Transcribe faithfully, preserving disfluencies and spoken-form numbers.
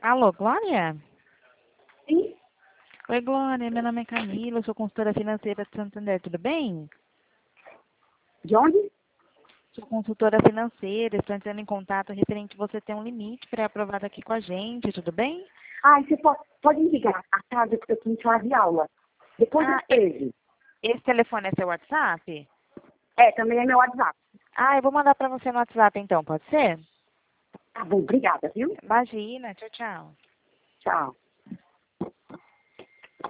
Alô, Glória? Sim? Oi, Glória, meu nome é Camila, eu sou consultora financeira de Santander, tudo bem? De onde? Sou consultora financeira, estou entrando em contato referente você ter um limite pré-aprovado aqui com a gente, tudo bem? Ah, você pode, pode me ligar à tarde porque eu tenho sala de aula. Depois Ah, das e- treze. esse telefone é seu WhatsApp? É, também é meu WhatsApp. Ah, eu vou mandar para você no WhatsApp então, pode ser? Tá bom, obrigada, viu? Imagina, tchau, tchau. Tchau.